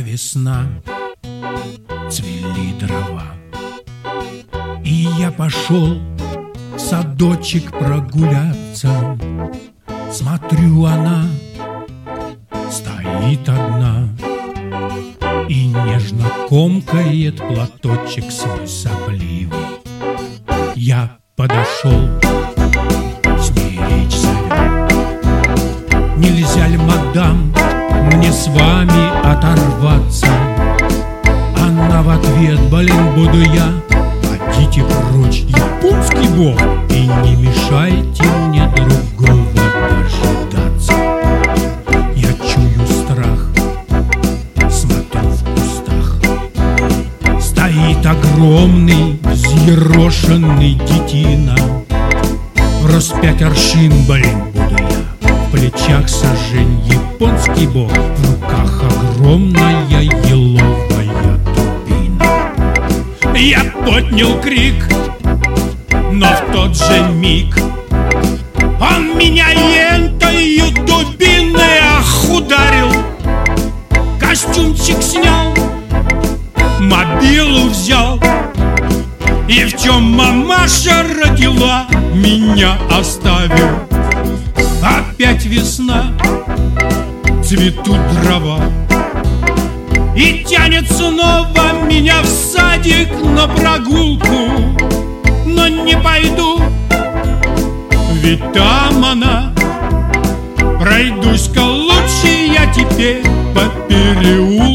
весна, цвели дрова. И я пошел в садочек прогуляться. Смотрю, она стоит одна и нежно комкает платочек свой сопливый. Я подошел, с ней речь завел. Нельзя ли, мадам, мне с вами оторваться? Она в ответ: блин, буду я. Идите прочь, японский бог, и не мешайте мне другого дожидаться. Я чую страх, смотрю в кустах. Стоит огромный, взъерошенный детина. В рост 5 аршин, блин, буду я. В плечах сажень, японский бог, в руках огромная еловая дубина. Я поднял крик, но в тот же миг он меня ентою дубиной ударил. Костюмчик снял, мобилу взял, и в чем мамаша родила, меня оставил. Опять весна, цветут дрова, и тянет снова меня в садик на прогулку. Но не пойду, ведь там она. Пройдусь-ка лучше я теперь по переулку.